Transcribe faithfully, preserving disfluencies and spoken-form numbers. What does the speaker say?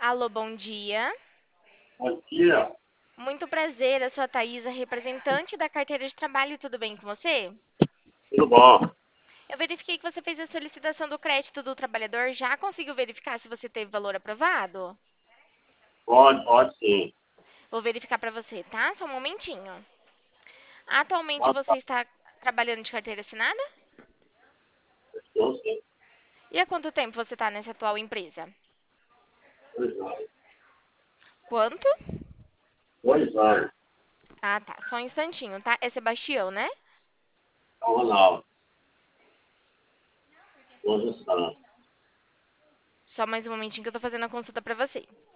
Alô, bom dia. Bom dia, Muito prazer, eu sou a Thaisa, representante da carteira de trabalho, tudo bem com você? tudo bom? Eu verifiquei que você fez a solicitação do crédito do trabalhador, já conseguiu verificar se você teve valor aprovado? Pode, pode sim. Vou verificar para você, tá? Só um momentinho. Atualmente Pode, você está trabalhando de carteira assinada? estou sim. E há quanto tempo você está nessa atual empresa? Dois anos. Quanto? Dois anos. Ah, tá. Só um instantinho, tá? É Sebastião, né? São Ronaldo. Dois anos. Só mais um momentinho que eu tô fazendo a consulta para você.